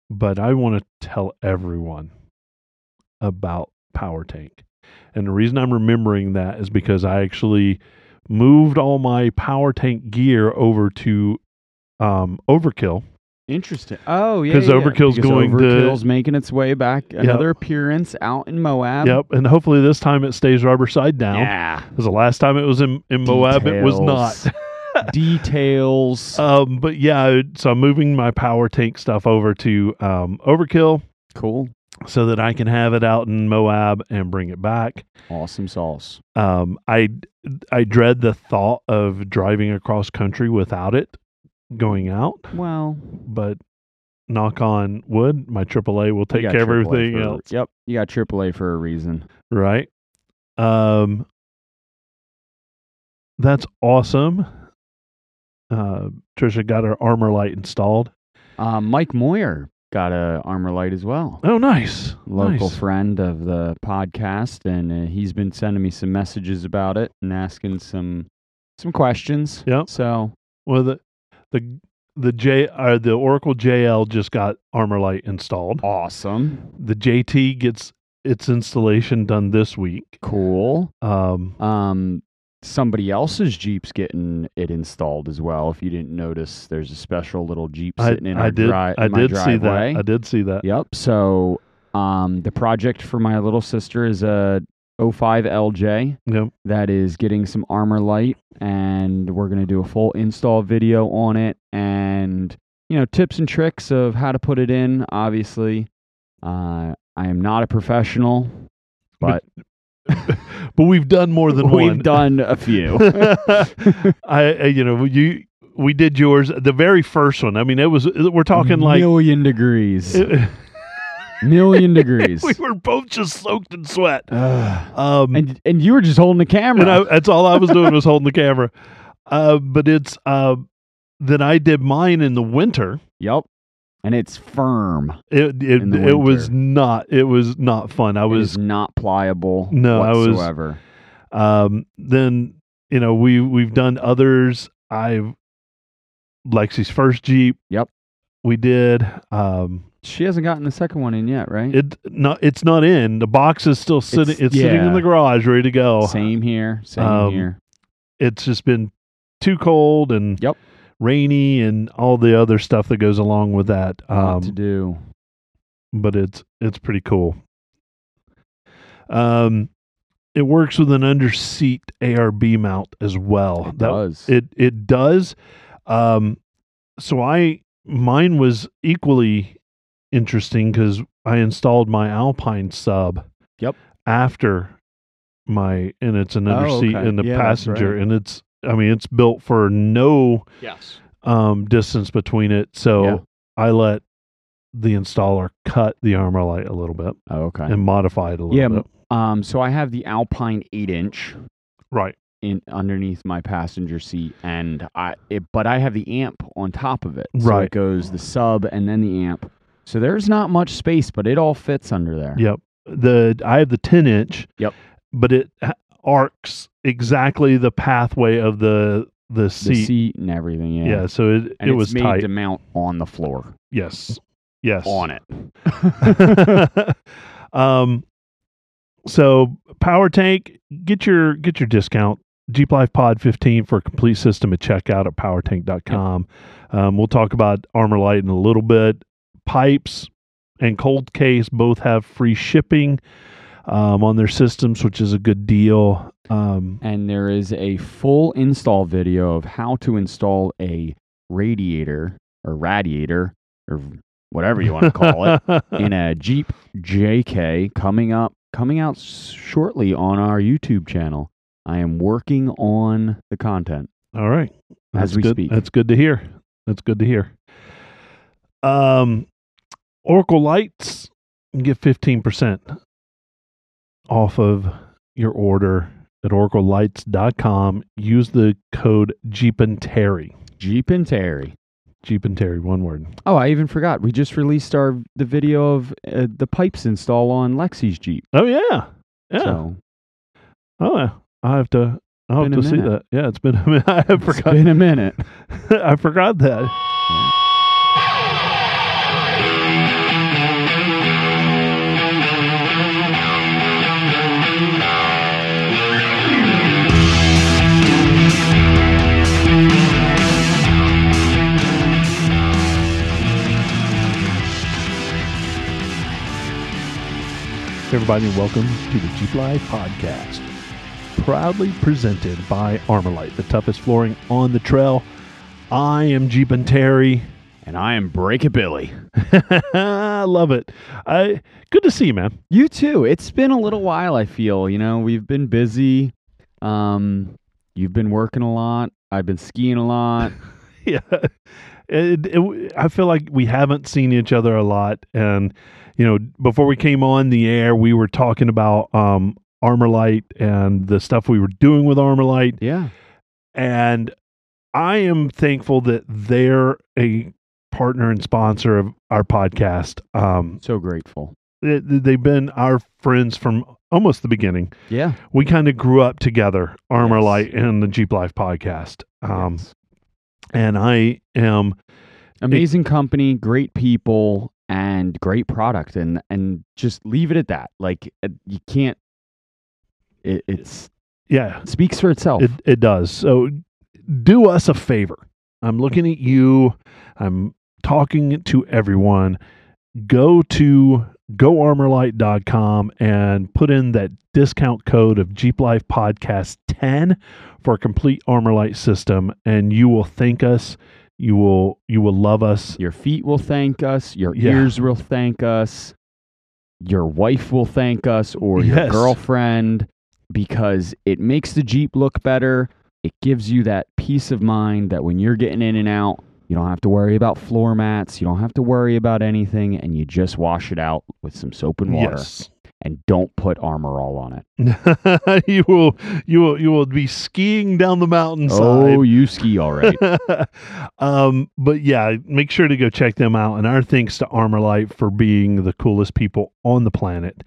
but I want to tell everyone about Power Tank. And the reason I'm remembering that is because I actually moved all my Power Tank gear over to Overkill. Interesting. Oh, yeah. 'Cause Overkill's going to- Overkill's making its way back. Another appearance out in Moab. Yep, and hopefully this time it stays rubber side down. Yeah. Because the last time it was in Moab, it was not. Details. But yeah, so I'm moving my Power Tank stuff over to Overkill Cool. so that I can have it out in Moab and bring it back. Awesome sauce. I dread the thought of driving across country without it going out, Well, but knock on wood, my AAA will you take got care of AAA everything for- else. Yep. You got AAA for a reason. Right. That's awesome. Trisha got her armor light installed. Mike Moyer got a Armor Light as well. Oh, nice. Local Nice. friend of the podcast, and he's been sending me some messages about it and asking some questions. Yep. So Well, the Oracle JL just got armor light installed. awesome. The JT gets its installation done this week. Cool. Um, Somebody else's Jeep's getting it installed as well. If you didn't notice, there's a special little Jeep sitting in I our did my see that. driveway. I did see that. Yep. So the project for my little sister is a 05 LJ Yep. that is getting some armor light, and we're going to do a full install video on it and, tips and tricks of how to put it in. Obviously, I am not a professional, but But we've done more than one. we've done a few. We did yours, the very first one. I mean, we're talking like million degrees. Million degrees. we were both just soaked in sweat. And you were just holding the camera. That's all I was doing was holding the camera. But it's then I did mine in the winter. Yep. And it's firm. It was not fun. It is not pliable whatsoever. Then we've done others. Lexi's first Jeep. Yep. We did. She hasn't gotten the second one in yet, right? It's not in. The box is still sitting. It's sitting in the garage, ready to go. Same here. Same here. It's just been too cold and rainy and all the other stuff that goes along with that. Lot to do. But it's pretty cool. It works with an under seat ARB mount as well. It does. It does. So mine was equally interesting because I installed my Alpine sub. Yep. After and it's an under seat in the passenger, right. and it's built for no Yes. distance between it. So I let the installer cut the armor light a little bit. Oh, okay. And modify it a little bit. So I have the Alpine 8-inch Right. underneath my passenger seat, and but I have the amp on top of it. So Right. it goes the sub and then the amp. So there's not much space, but it all fits under there. Yep. I have the 10-inch. Yep. But it arcs exactly the pathway of the The seat. seat and everything, yeah. Yeah, so And it was it's made tight. to mount on the floor. Yes. On it. So Power Tank, get your discount. Jeep Life Pod 15 for a complete system at checkout at powertank.com. We'll talk about Armor Light in a little bit. Pipes and Cold Case both have free shipping on their systems, which is a good deal. And there is a full install video of how to install a radiator or whatever you want to call it in a Jeep JK coming out shortly on our YouTube channel. I am working on the content. All right. As we speak. That's good to hear. Oracle Lights, you get 15% off of your order at oraclelights.com. Use the code Jeep and Terry. Jeep and Terry. Jeep and Terry, one word. Oh, I even forgot. We just released the video of the pipes install on Lexi's Jeep. Oh yeah. So, oh yeah. I'll have to see that. Yeah, it's been a minute. I have forgotten. It's been a minute. I forgot that. Yeah. Hey everybody, and welcome to the Jeep Live Podcast. Proudly presented by Armorlite, the toughest flooring on the trail. I am Jeep and Terry. And I am Breakabilly. I love it. Good to see you, man. You too. It's been a little while, I feel. You know, we've been busy. You've been working a lot. I've been skiing a lot. Yeah. I feel like we haven't seen each other a lot. And, you know, before we came on the air, we were talking about Armorlite and the stuff we were doing with Armorlite. Yeah. And I am thankful that they're a partner and sponsor of our podcast. So grateful. They've been our friends from almost the beginning. Yeah. We kind of grew up together, Armorlite and the Jeep Life podcast. Yes. And I am amazing company, great people, and great product. And just leave it at that. Like, you can't, it speaks for itself. It does. So do us a favor. I'm looking at you. I'm talking to everyone. Go to goarmorlite.com and put in that discount code of Jeep Life Podcast 10 for a complete Armorlite system, and you will thank us. You will love us. Your feet will thank us. Your ears will thank us. Your wife will thank us, or your girlfriend, because it makes the Jeep look better. It gives you that peace of mind that when you're getting in and out, you don't have to worry about floor mats. You don't have to worry about anything, and you just wash it out with some soap and water. Yes. And don't put Armor All on it. You will be skiing down the mountainside. Oh, you ski all right. But yeah, make sure to go check them out. And our thanks to Armorlite for being the coolest people on the planet.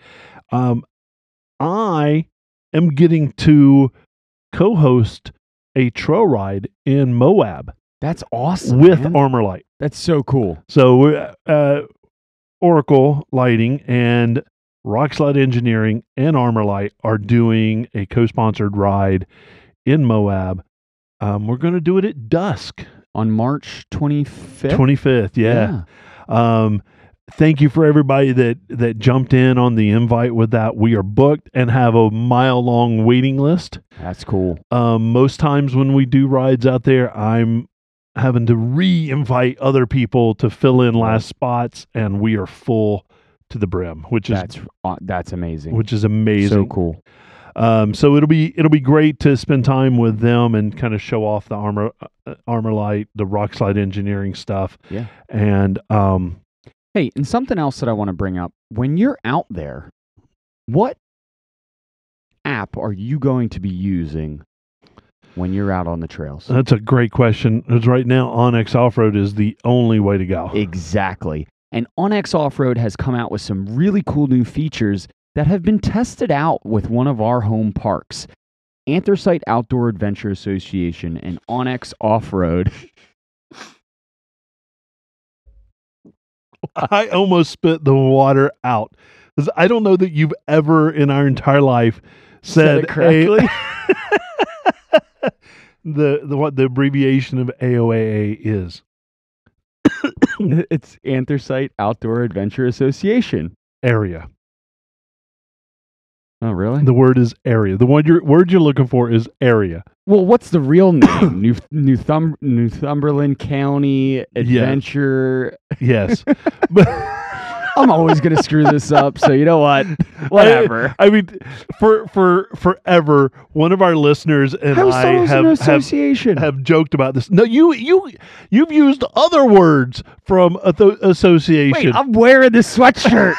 I am getting to co-host a trail ride in Moab. That's awesome. With man. Armorlite. That's so cool. So Oracle Lighting and Rockslide Engineering and Armorlite are doing a co-sponsored ride in Moab. We're going to do it at dusk. On March 25th? 25th, yeah. Thank you for everybody that jumped in on the invite with that. We are booked and have a mile-long waiting list. That's cool. Most times when we do rides out there, I'm having to re-invite other people to fill in last spots, and we are full to the brim, which is that's amazing. Which is amazing. So cool. So it'll be great to spend time with them and kind of show off the Armorlite, the Rockslide Engineering stuff. Yeah. And hey, and something else that I want to bring up: when you're out there, what app are you going to be using when you're out on the trails? That's a great question. Because right now, Onyx Off-Road is the only way to go. Exactly. And Onyx Off-Road has come out with some really cool new features that have been tested out with one of our home parks, Anthracite Outdoor Adventure Association and Onyx Off-Road. I almost spit the water out. Because I don't know that you've ever in our entire life said it correctly. What the abbreviation of AOAA is. It's Anthracite Outdoor Adventure Association. Area. Oh, really? The word is area. The word you're looking for is area. Well, what's the real name? Northumberland County Adventure. Yes. I'm always going to screw this up, so you know what? Whatever. I mean, for forever, one of our listeners and I have joked about this. No, you've used other words from association. Wait, I'm wearing this sweatshirt.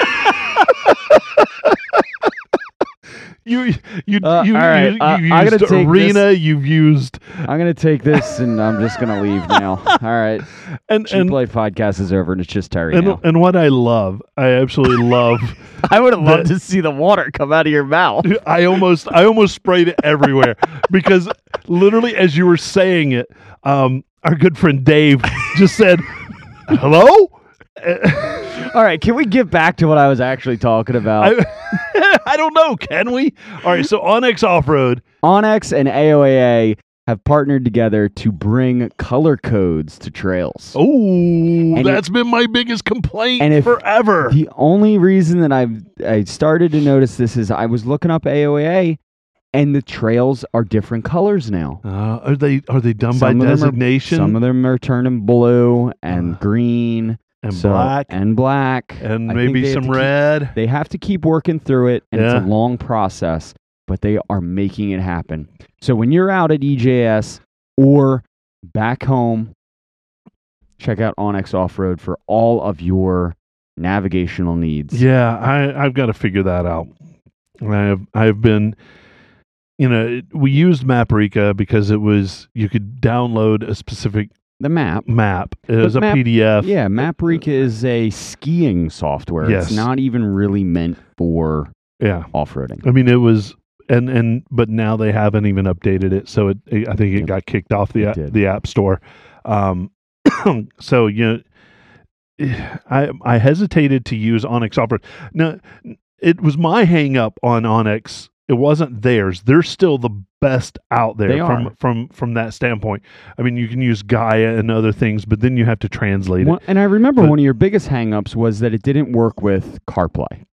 You've used arena. You've used. I'm gonna take this, and I'm just gonna leave now. All right. And Jeep Life Podcast is over, and it's just Terry now. And what I absolutely love. I would have loved to see the water come out of your mouth. I almost sprayed it everywhere because literally as you were saying it, our good friend Dave just said, "Hello." All right, can we get back to what I was actually talking about? I don't know. Can we? All right, so Onyx Off-Road. Onyx and AOAA have partnered together to bring color codes to trails. Oh, that's been my biggest complaint forever. The only reason that I started to notice this is I was looking up AOA, and the trails are different colors now. Are they done by designation? Some of them are turning blue and green and black and maybe some red. They have to keep working through it, and it's a long process, but they are making it happen. So when you're out at EJS or back home, check out Onyx Off-Road for all of your navigational needs. Yeah, I've got to figure that out. I've been, we used Maprica because you could download a specific map. It was a PDF. Yeah, Maprica is a skiing software. Yes. It's not even really meant for off-roading. I mean, it was. But now they haven't even updated it, so I think it got kicked off the App Store. So I hesitated to use Onyx Off-Road. Now, it was my hang up on Onyx. It wasn't theirs. They're still the best out there from that standpoint. I mean, you can use Gaia and other things, but then you have to translate it. And I remember one of your biggest hang-ups was that it didn't work with CarPlay.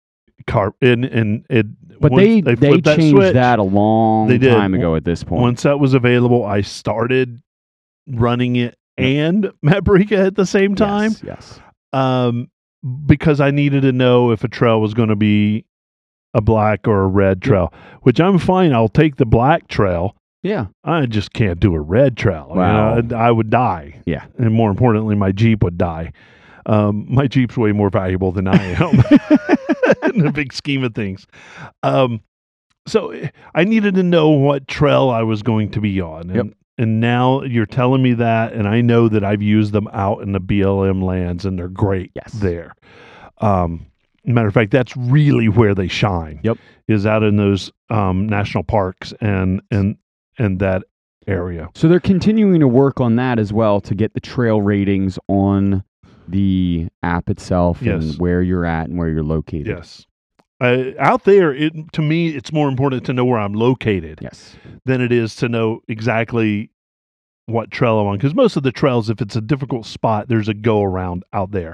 But they changed that a long time ago at this point. Once that was available, I started running it and Maprica at the same time. Yes. Because I needed to know if a trail was going to be a black or a red trail, which I'm fine. I'll take the black trail. Yeah. I just can't do a red trail. Wow. I would die. Yeah. And more importantly, my Jeep would die. My Jeep's way more valuable than I am in the big scheme of things. So I needed to know what trail I was going to be on. And now you're telling me that, and I know that I've used them out in the BLM lands, and they're great there. Matter of fact, that's really where they shine. Is out in those national parks and that area. So they're continuing to work on that as well to get the trail ratings on the app itself and where you're at and where you're located. Yes. Out there, to me, it's more important to know where I'm located than it is to know exactly what trail I'm on. Because most of the trails, if it's a difficult spot, there's a go around out there.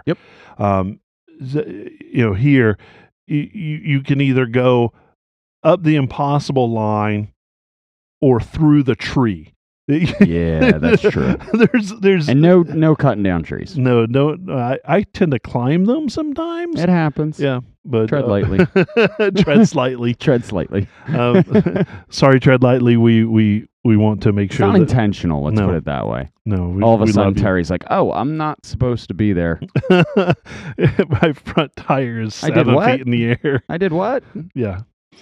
Here, you can either go up the impossible line or through the tree. Yeah, that's true. There's and no cutting down trees. No. I tend to climb them sometimes. It happens. Yeah, but tread lightly. Tread slightly. Tread slightly. Sorry, tread lightly. We want to make sure it's not intentional. Let's put it that way. No. All of a sudden, Terry's like, "Oh, I'm not supposed to be there." My front tire is 7 feet in the air. I did what? Yeah.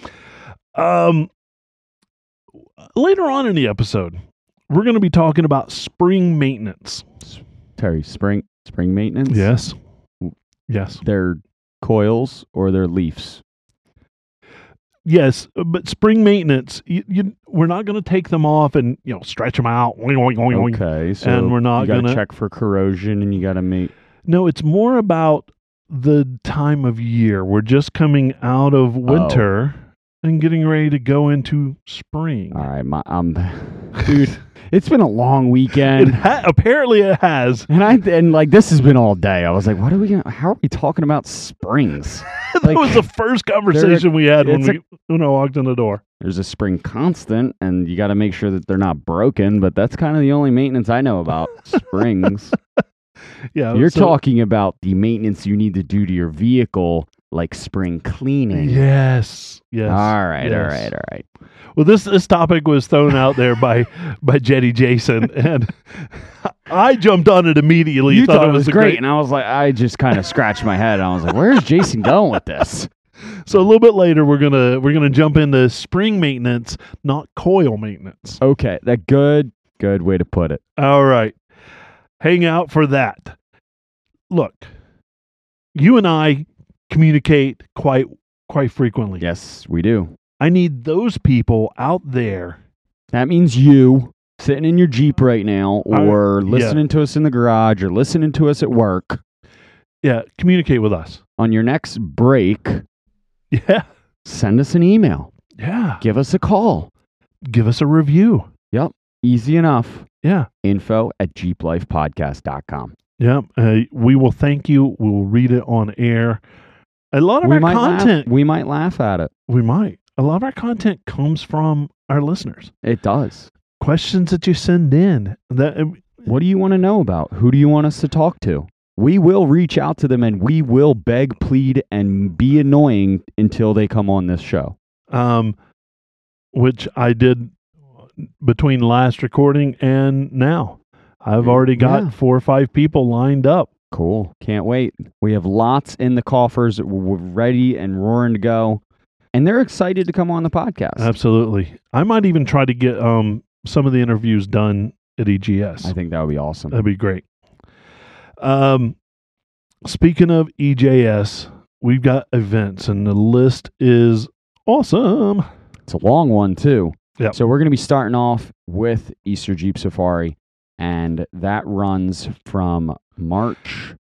Later on in the episode, we're going to be talking about spring maintenance. Terry, spring maintenance? Yes. They're coils or they're leafs? Yes, but spring maintenance, we're not going to take them off and stretch them out. Okay, so and we're not going to check for corrosion, and you got to make. No, it's more about the time of year. We're just coming out of winter and getting ready to go into spring. All right, dude. It's been a long weekend. Apparently it has. And this has been all day. I was like, how are we talking about springs? That was the first conversation we had when I walked in the door. There's a spring constant, and you got to make sure that they're not broken, but that's kind of the only maintenance I know about springs. Yeah, You're talking about the maintenance you need to do to your vehicle, like spring cleaning. Yes. All right. Well, this topic was thrown out there by Jetty Jason, and I jumped on it immediately. You thought it was great, and I was like, I just kind of scratched my head. And I was like, where's Jason going with this? So a little bit later, we're gonna jump into spring maintenance, not coil maintenance. Okay, that good way to put it. All right, hang out for that. Look, you and I communicate quite frequently. Yes, we do. I need those people out there. That means you sitting in your Jeep right now, or listening to us in the garage, or listening to us at work. Yeah, communicate with us. On your next break, send us an email. Yeah. Give us a call. Give us a review. Yep. Easy enough. Yeah. info@jeeplifepodcast.com. Yeah. We will thank you. We will read it on air. A lot of our content. We might laugh at it. We might. A lot of our content comes from our listeners. It does. Questions that you send in. What do you want to know about? Who do you want us to talk to? We will reach out to them and we will beg, plead, and be annoying until they come on this show. Which I did between last recording and now. I've already got 4 or 5 people lined up. Cool. Can't wait. We have lots in the coffers. We're ready and roaring to go. And they're excited to come on the podcast. Absolutely. I might even try to get some of the interviews done at EGS. I think that would be awesome. That'd be great. Speaking of EJS, we've got events, and the list is awesome. It's a long one, too. Yeah. So we're going to be starting off with Easter Jeep Safari, and that runs from March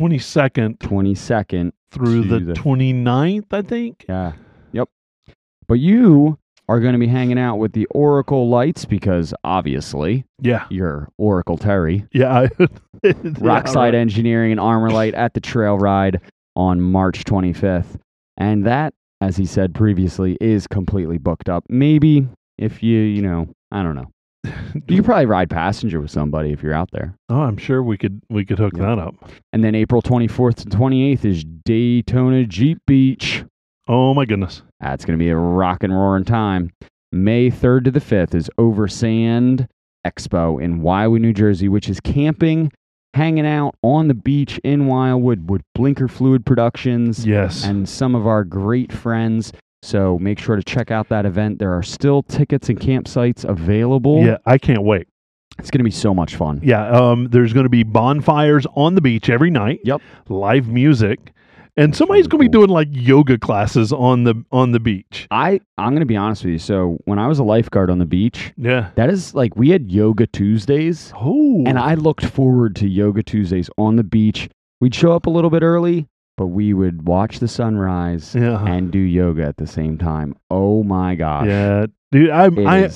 22nd through the 29th, I think. Yeah. Yep. But you are going to be hanging out with the Oracle Lights because, obviously, you're Oracle Terry. Yeah. Rockside Engineering and Armor Light at the Trail Ride on March 25th. And that, as he said previously, is completely booked up. Maybe if you I don't know. You could probably ride passenger with somebody if you're out there. Oh, I'm sure we could hook that up. And then April 24th to 28th is Daytona Jeep Beach. Oh, my goodness. That's going to be a rock and roaring time. May 3rd to the 5th is Over Sand Expo in Wildwood, New Jersey, which is camping, hanging out on the beach in Wildwood with Blinker Fluid Productions. Yes. And some of our great friends. So make sure to check out that event. There are still tickets and campsites available. Yeah, I can't wait. It's going to be so much fun. Yeah, there's going to be bonfires on the beach every night. Yep. Live music. And somebody's going to be doing like yoga classes on the beach. I'm going to be honest with you. So when I was a lifeguard on the beach, that is like we had Yoga Tuesdays. Oh. And I looked forward to Yoga Tuesdays on the beach. We'd show up a little bit early, but we would watch the sunrise and do yoga at the same time. Oh my gosh. Yeah. Dude,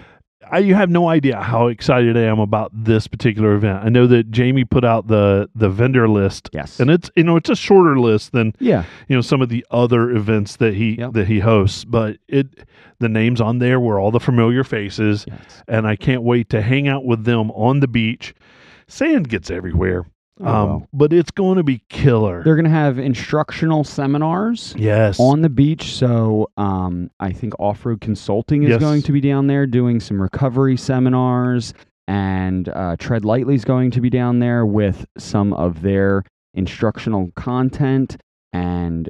you have no idea how excited I am about this particular event. I know that Jamie put out the vendor list. Yes. And it's it's a shorter list than some of the other events that he hosts, but the names on there were all the familiar faces. Yes. And I can't wait to hang out with them on the beach. Sand gets everywhere. But it's going to be killer. They're going to have instructional seminars on the beach. So I think Off-Road Consulting is going to be down there doing some recovery seminars, and Tread Lightly is going to be down there with some of their instructional content and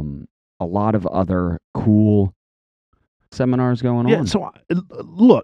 a lot of other cool seminars going on. Yeah, so look,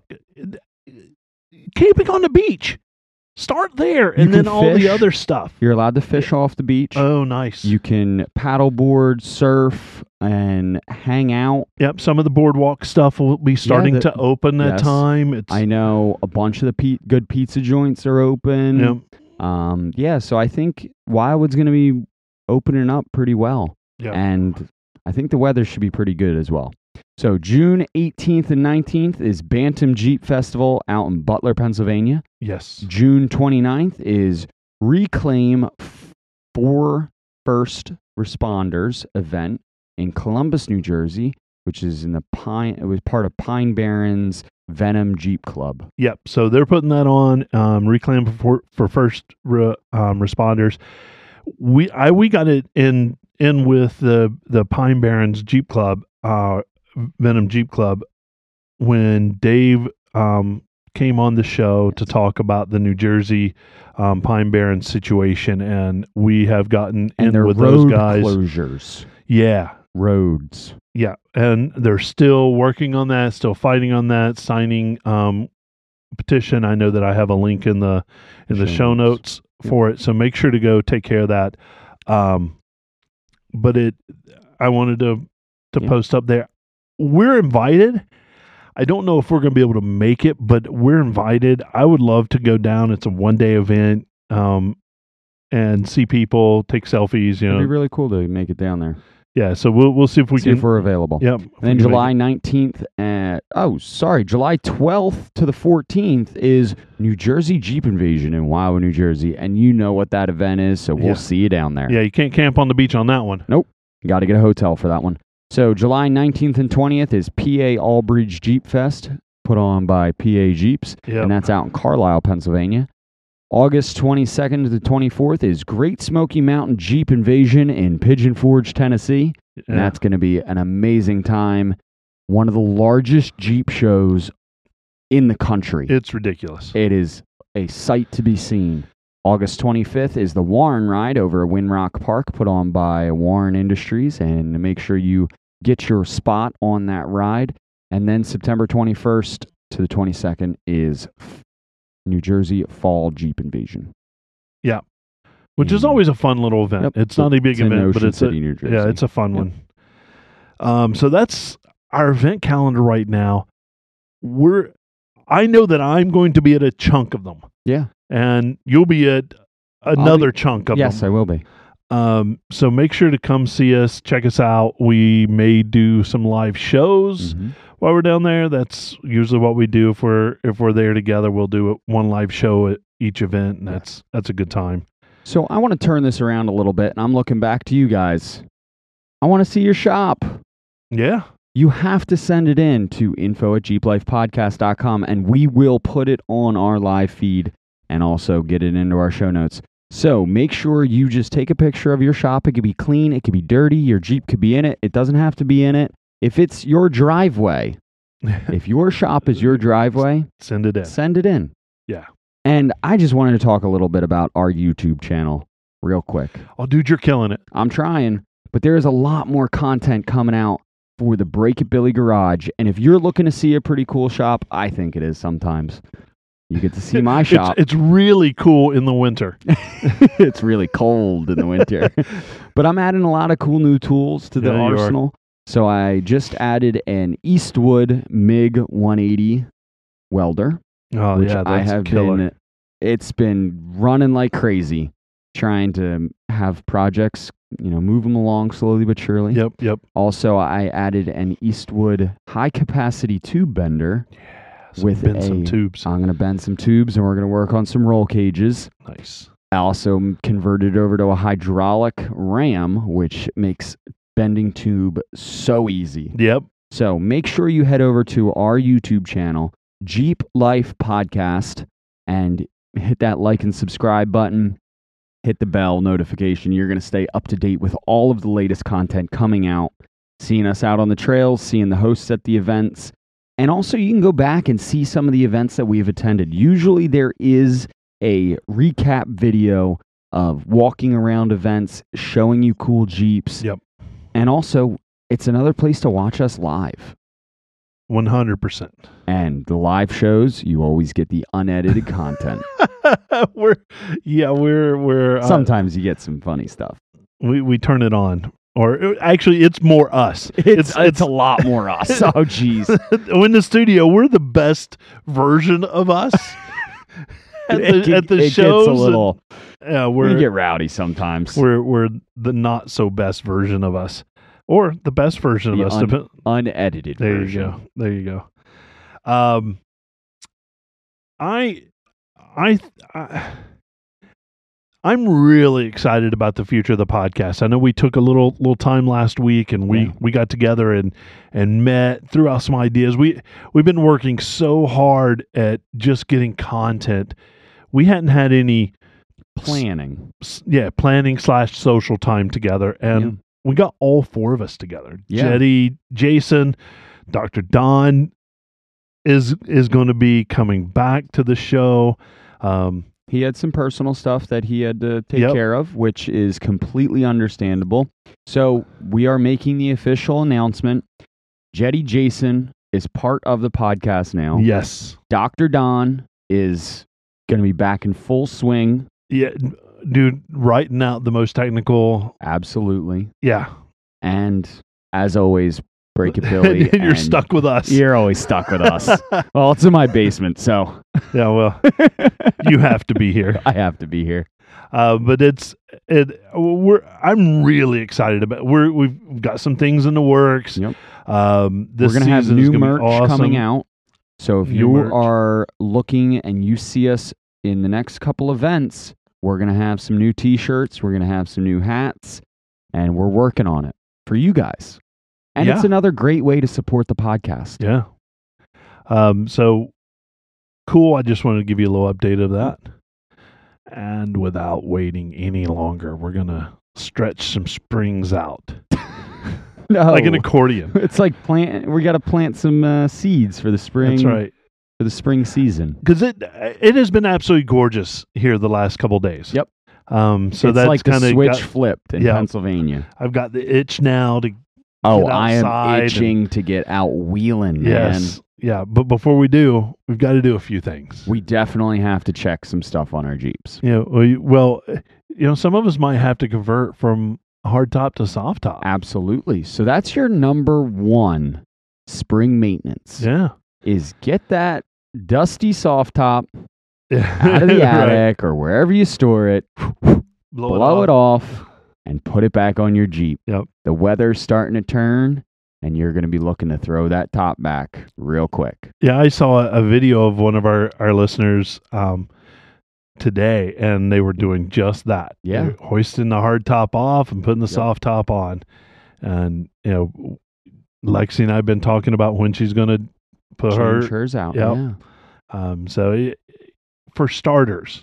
camping on the beach. Start there, and then all the other stuff. You're allowed to fish off the beach. Oh, nice. You can paddleboard, surf, and hang out. Yep, some of the boardwalk stuff will be starting to open that time. I know a bunch of the good pizza joints are open. Yep. So I think Wildwood's going to be opening up pretty well. Yep. And I think the weather should be pretty good as well. So June 18th and 19th is Bantam Jeep Festival out in Butler, Pennsylvania. Yes. June 29th is Reclaim for First Responders event in Columbus, New Jersey, which is in it was part of Pine Barrens Venom Jeep Club. Yep. So they're putting that on Reclaim for First Responders. We got it in with the Pine Barrens Jeep Club. Venom Jeep Club when Dave came on the show to talk about the New Jersey Pine Barrens situation, and we have gotten in with those guys. Closures. Yeah. Roads. Yeah. And they're still working on that, still fighting on that, signing petition. I know that I have a link in the show notes for it, so make sure to go take care of that. But I wanted to post up there. We're invited. I don't know if we're going to be able to make it, but we're invited. I would love to go down. It's a one-day event, and see people, take selfies. It'd be really cool to make it down there. Yeah, so we'll see if we See can. if we're available. Yep. And then July 19th July 12th to the 14th is New Jersey Jeep Invasion in Wildwood, New Jersey. And you know what that event is, so we'll see you down there. Yeah, you can't camp on the beach on that one. Nope. You got to get a hotel for that one. So July 19th and 20th is PA Allbridge Jeep Fest, put on by PA Jeeps. Yep. And that's out in Carlisle, Pennsylvania. August 22nd to the 24th is Great Smoky Mountain Jeep Invasion in Pigeon Forge, Tennessee. Yeah. And that's going to be an amazing time. One of the largest Jeep shows in the country. It's ridiculous. It is a sight to be seen. August 25th is the Warren Ride over at Windrock Park, put on by Warren Industries. And make sure you get your spot on that ride. And then September 21st to the 22nd is New Jersey Fall Jeep Invasion. Yeah. Which is always a fun little event. Yep. It's not a big in event, but Ocean it's City, New Jersey. it's a fun one. So that's our event calendar right now. I know that I'm going to be at a chunk of them. Yeah. And you'll be at another chunk of them. Yes, I will be. So make sure to come see us, check us out. We may do some live shows while we're down there. That's usually what we do. If we're there together, we'll do one live show at each event, and that's a good time. So I want to turn this around a little bit, and I'm looking back to you guys. I want to see your shop. Yeah. You have to send it in to info@jeeplifepodcast.com, and we will put it on our live feed and also get it into our show notes. So make sure you just take a picture of your shop. It could be clean. It could be dirty. Your Jeep could be in it. It doesn't have to be in it. If it's your driveway, if your shop is your driveway, send it in. Send it in. Yeah. And I just wanted to talk a little bit about our YouTube channel real quick. Oh, dude, you're killing it. I'm trying, but there is a lot more content coming out for the Break It Billy Garage. And if you're looking to see a pretty cool shop, I think it is sometimes. You get to see my shop. It's really cool in the winter. It's really cold in the winter. But I'm adding a lot of cool new tools to the arsenal. So I just added an Eastwood MiG 180 welder. Oh, which yeah, that's I have killer. It's been running like crazy, trying to have projects, move them along slowly but surely. Yep. Also, I added an Eastwood high-capacity tube bender. So bend some tubes. I'm going to bend some tubes, and we're going to work on some roll cages. Nice. I also converted over to a hydraulic ram, which makes bending tube so easy. Yep. So make sure you head over to our YouTube channel, Jeep Life Podcast, and hit that like and subscribe button. Hit the bell notification. You're going to stay up to date with all of the latest content coming out, seeing us out on the trails, seeing the hosts at the events. And also you can go back and see some of the events that we've attended. Usually there is a recap video of walking around events, showing you cool Jeeps. Yep. And also, it's another place to watch us live. 100%. And the live shows, you always get the unedited content. we're Sometimes you get some funny stuff. We turn it on. Or actually, it's more us. It's a lot more us. Oh, geez. In the studio, we're the best version of us. at the shows. Gets a little, we get rowdy sometimes. We're the not so best version of us. Or the best version of us. Unedited version. There you go. I'm really excited about the future of the podcast. I know we took a little time last week, and we got together and met, threw out some ideas. We've been working so hard at just getting content. We hadn't had any planning. Planning/social time together, and we got all four of us together. Yeah. Jetty, Jason, Dr. Don is going to be coming back to the show. He had some personal stuff that he had to take care of, which is completely understandable. So we are making the official announcement. Jetty Jason is part of the podcast now. Yes. Dr. Don is going to be back in full swing. Yeah, dude, writing out the most technical. Absolutely. Yeah. And as always, Break It Billy. You're stuck with us. You're always stuck with us. Well, it's in my basement, so. Yeah, well, you have to be here. I have to be here. But I'm really excited about. We've got some things in the works. Yep. This We're gonna have season is new gonna be merch awesome. coming out. So if New you merch. are looking and you see us in the next couple events, we're gonna have some new T-shirts. We're gonna have some new hats, and we're working on it for you guys. And it's Yeah. another great way to support the podcast. Yeah. So cool. I just wanted to give you a little update of that. And without waiting any longer, we're gonna stretch some springs out No, like an accordion. it's like we got to plant some seeds for the spring. That's right. For the spring season. Because it has been absolutely gorgeous here the last couple days. Yep. So It's that's like the kind of switch flipped in yeah. Pennsylvania. I've got the itch now to Oh, get I am outside itching to get out wheeling, yes, man. yeah. But before we do, we've got to do a few things. We definitely have to check some stuff on our Jeeps. Some of us might have to convert from hard top to soft top. Absolutely. So that's your number one spring maintenance. Yeah. Is get that dusty soft top Yeah. out of the Right. attic or wherever you store it, blow it off, and put it back on your Jeep. Yep. The weather's starting to turn, and you're going to be looking to throw that top back real quick. Yeah, I saw a video of one of our listeners today, and they were doing just that. Yeah. They were hoisting the hard top off and putting the Yep. soft top on. And, Lexi and I have been talking about when she's going to put Change hers out. Yep. Yeah. For starters,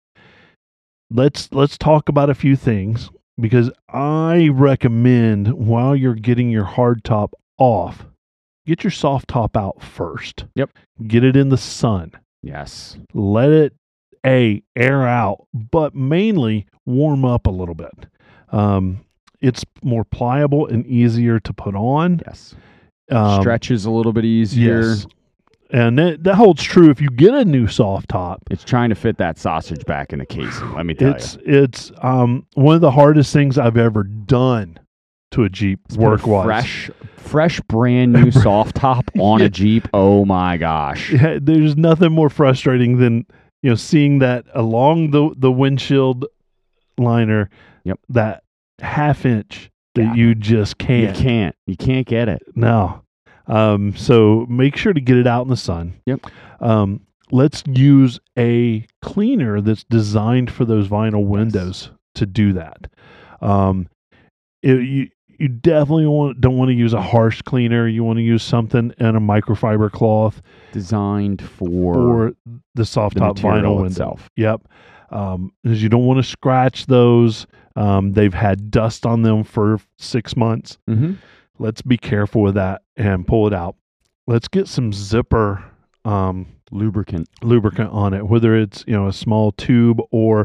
let's talk about a few things, because I recommend while you're getting your hard top off, get your soft top out first. Yep. Get it in the sun. Yes. Let it air out, but mainly warm up a little bit. It's more pliable and easier to put on. Yes. Um, Stretches a little bit easier. Yes. And that holds true if you get a new soft top. It's trying to fit that sausage back in the casing. Let me tell you. It's one of the hardest things I've ever done to a Jeep work wise. Fresh, brand new soft top on a Jeep. Oh my gosh! Yeah, there's nothing more frustrating than seeing that along the windshield liner. Yep. That half inch that Yeah. you just can't. You can't get it. No. So make sure to get it out in the sun. Yep. Let's use a cleaner that's designed for those vinyl windows to do that. You definitely don't want to use a harsh cleaner. You want to use something in a microfiber cloth Designed for the soft the top material vinyl window. itself. Yep. Because you don't want to scratch those. They've had dust on them for 6 months. Mm-hmm. Let's be careful with that and pull it out. Let's get some zipper Lubricant. lubricant on it, whether it's a small tube or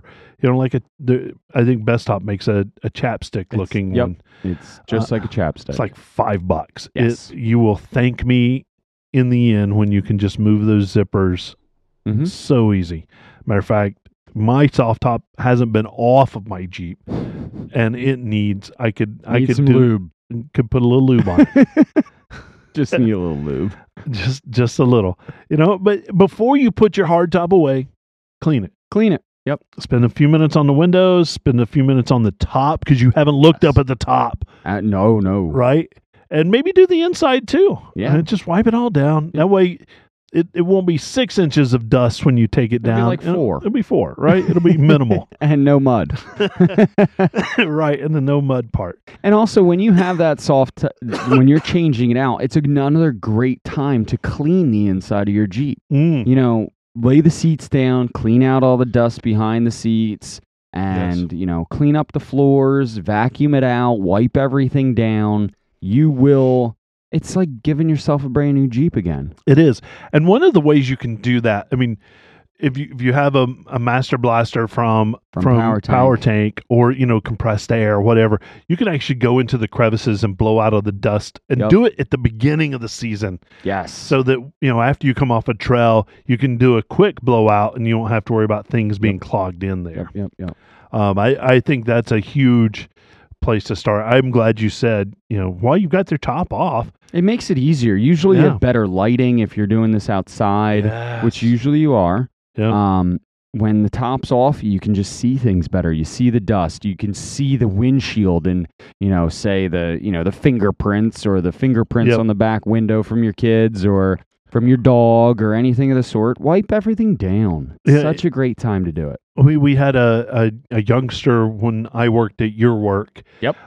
I think Bestop makes a chapstick looking yep. one. It's just like a chapstick. It's like $5. Yes. You will thank me in the end when you can just move those zippers. Mhm. So easy. Matter of fact, my soft top hasn't been off of my Jeep, and it needs. I could some do lube. could put a little lube on it. Just need a little lube. just a little, but before you put your hard top away, clean it. Clean it. Yep. Spend a few minutes on the windows, spend a few minutes on the top, because you haven't looked up at the top, No. right? And maybe do the inside too. Yeah. And just wipe it all down. That way it won't be 6 inches of dust when you take it It'll be down. like 4. It'll be 4, right? It'll be minimal. And no mud. Right, and the no mud part. And also, when you have that when you're changing it out, it's another great time to clean the inside of your Jeep. Lay the seats down, clean out all the dust behind the seats, and, clean up the floors, vacuum it out, wipe everything down. It's like giving yourself a brand new Jeep again. It is. And one of the ways you can do that, I mean, if you have a Master Blaster from Power Tank or, compressed air or whatever, you can actually go into the crevices and blow out all the dust and Yep. do it at the beginning of the season. Yes. So that, after you come off a trail, you can do a quick blowout and you won't have to worry about things being clogged in there. Yep. I think that's a huge place to start. I'm glad you said, while you've got their top off. It makes it easier. Usually you Yeah. have better lighting if you're doing this outside, Yes. which usually you are. Yeah. when the top's off, you can just see things better. You see the dust. You can see the windshield and, say the fingerprints or the fingerprints Yep. on the back window from your kids or from your dog or anything of the sort. Wipe everything down. Yeah. Such a great time to do it. We had a youngster when I worked at your work. Yep.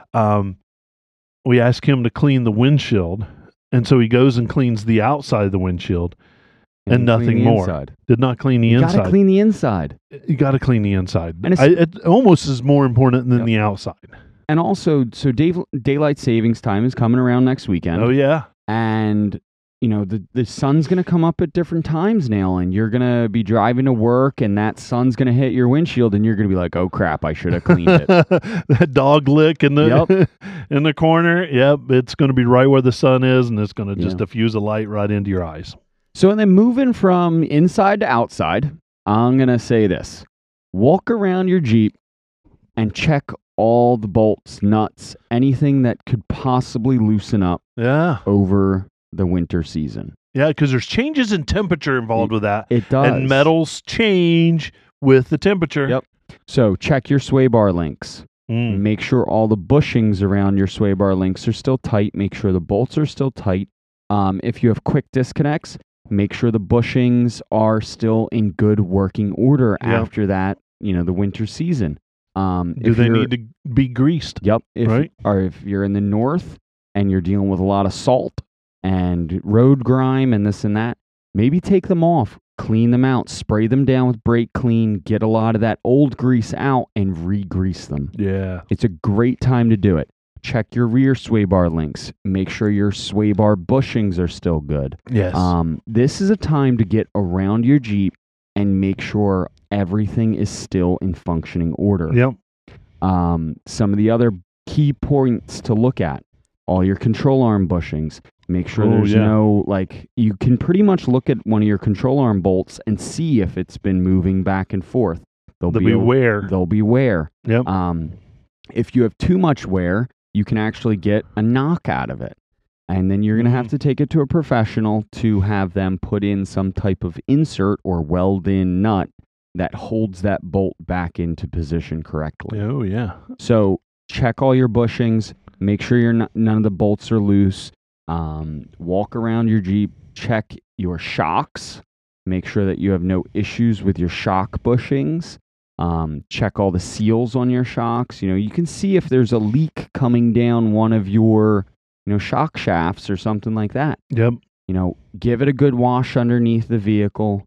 We asked him to clean the windshield, and so he goes and cleans the outside of the windshield and clean nothing the more. inside. Did not clean the You inside. gotta clean the inside. You got to clean the inside. And it's- It almost is more important than Yep. the outside. And also, so daylight savings time is coming around next weekend. Oh yeah. And the sun's going to come up at different times now, and you're going to be driving to work, and that sun's going to hit your windshield, and you're going to be like, oh crap, I should have cleaned it. That dog lick in the in the corner. Yep, it's going to be right where the sun is, and it's going to just diffuse a light right into your eyes. So, and then moving from inside to outside, I'm going to say this. Walk around your Jeep and check all the bolts, nuts, anything that could possibly loosen up Yeah. over the winter season. Yeah, because there's changes in temperature involved with that. It does. And metals change with the temperature. Yep. So check your sway bar links. Mm. Make sure all the bushings around your sway bar links are still tight. Make sure the bolts are still tight. If you have quick disconnects, make sure the bushings are still in good working order after that, the winter season. Do they need to be greased? Yep. Right. Or if you're in the north and you're dealing with a lot of salt and road grime and this and that, maybe take them off, clean them out, spray them down with brake clean, get a lot of that old grease out and re-grease them. Yeah. It's a great time to do it. Check your rear sway bar links. Make sure your sway bar bushings are still good. Yes. This is a time to get around your Jeep and make sure everything is still in functioning order. Yep. Some of the other key points to look at, all your control arm bushings. Make sure there's no, you can pretty much look at one of your control arm bolts and see if it's been moving back and forth. They'll be wear. They'll be wear. Yep. If you have too much wear, you can actually get a knock out of it. And then you're going to have to take it to a professional to have them put in some type of insert or weld-in nut that holds that bolt back into position correctly. Oh, yeah. So check all your bushings. Make sure none of the bolts are loose. Walk around your Jeep. Check your shocks. Make sure that you have no issues with your shock bushings. Check all the seals on your shocks. You can see if there's a leak coming down one of your shock shafts or something like that. Yep. Give it a good wash underneath the vehicle.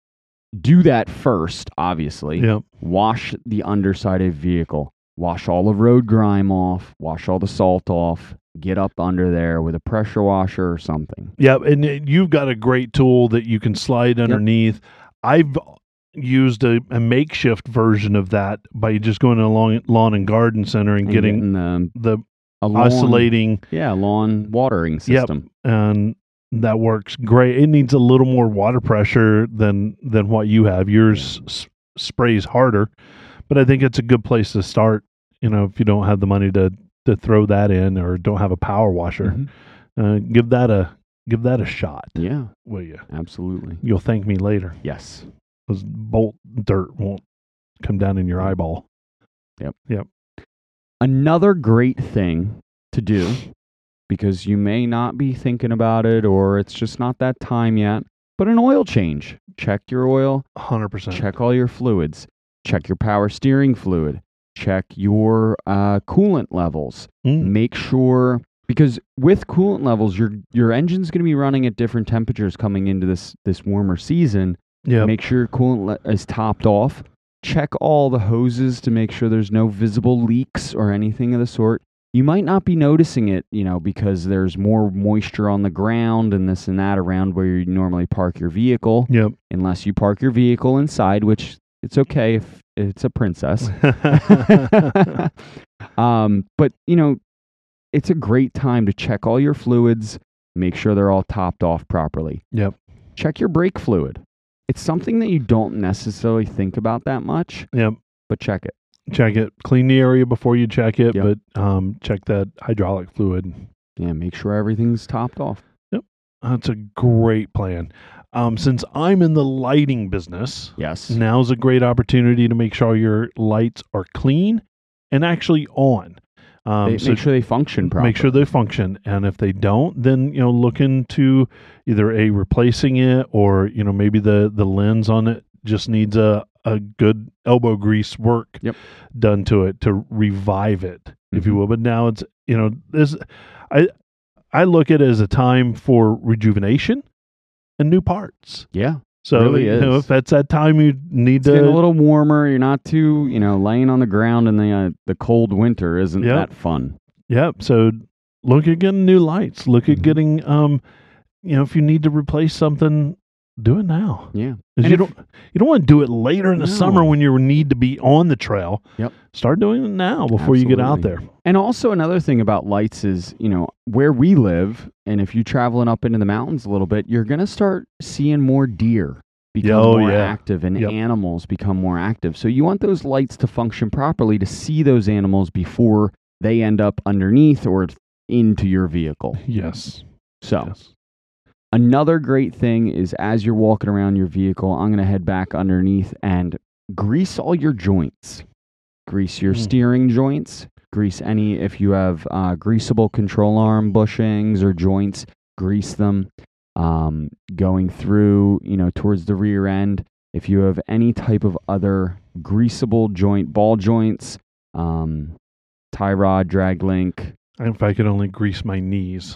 Do that first, obviously. Yep. Wash the underside of the vehicle. Wash all the road grime off. Wash all the salt off. Get up under there with a pressure washer or something. Yep. And you've got a great tool that you can slide underneath. I've used a makeshift version of that by just going to a lawn and garden center and getting the oscillating lawn watering system. Yep, and that works great. It needs a little more water pressure than what you have. Yours sprays harder, but I think it's a good place to start. If you don't have the money to throw that in or don't have a power washer, give that a shot. Yeah, will you? Absolutely. You'll thank me later. Yes. Because bolt dirt won't come down in your eyeball. Yep. Another great thing to do, because you may not be thinking about it or it's just not that time yet, but an oil change. Check your oil. 100%. Check all your fluids. Check your power steering fluid. Check your coolant levels. Make sure, because with coolant levels, your engine's going to be running at different temperatures coming into this warmer season. Yeah. Make sure your coolant is topped off. Check all the hoses to make sure there's no visible leaks or anything of the sort. You might not be noticing it, because there's more moisture on the ground and this and that around where you normally park your vehicle. Yep. Unless you park your vehicle inside, which it's okay if it's a princess. But, it's a great time to check all your fluids, make sure they're all topped off properly. Yep. Check your brake fluid. It's something that you don't necessarily think about that much. Yep. But check it. Check it. Clean the area before you check it, Yep. but check that hydraulic fluid. Yeah, make sure everything's topped off. Yep. That's a great plan. Since I'm in the lighting business, Yes. now's a great opportunity to make sure your lights are clean and actually on. Make sure they function properly. Make sure they function, and if they don't, then look into either replacing it, or maybe the lens on it just needs a good elbow grease work done to it to revive it, if you will. But now it's this. I look at it as a time for rejuvenation and new parts. Yeah. So really is. If that's that time you need it's getting a little warmer, you're not too laying on the ground in the cold winter isn't that fun. Yep. So look at getting new lights. Look at getting if you need to replace something, do it now. Yeah. You don't want to do it later in the summer when you need to be on the trail. Yep. Start doing it now before you get out there. And also another thing about lights is, where we live, and if you're traveling up into the mountains a little bit, you're going to start seeing more deer become more active, and animals become more active. So you want those lights to function properly to see those animals before they end up underneath or into your vehicle. Yes. So another great thing is, as you're walking around your vehicle, I'm going to head back underneath and grease all your joints. Grease your steering joints. Grease if you have greasable control arm bushings or joints, grease them. Going through, towards the rear end. If you have any type of other greasable joint, ball joints, tie rod, drag link. If I could only grease my knees.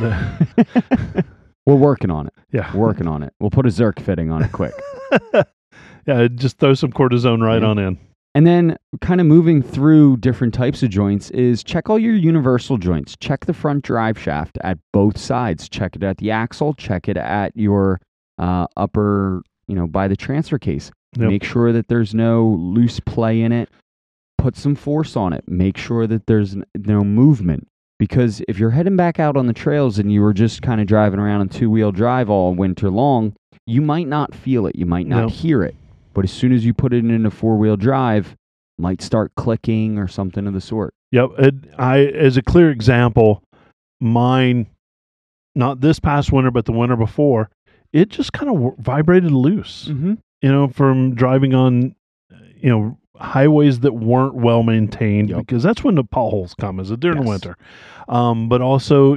We're working on it. Yeah. We're working on it. We'll put a Zerk fitting on it quick. Yeah, just throw some cortisone right on in. And then kind of moving through different types of joints is check all your universal joints. Check the front drive shaft at both sides. Check it at the axle. Check it at your upper, by the transfer case. Yep. Make sure that there's no loose play in it. Put some force on it. Make sure that there's no movement. Because if you're heading back out on the trails and you were just kind of driving around in two-wheel drive all winter long, you might not feel it. You might not hear it. But as soon as you put it in a four-wheel drive, it might start clicking or something of the sort. Yep. As a clear example, mine, not this past winter, but the winter before, it just kind of vibrated loose. Mm-hmm. From driving on, highways that weren't well maintained, because that's when the potholes come, is it during the winter. But also,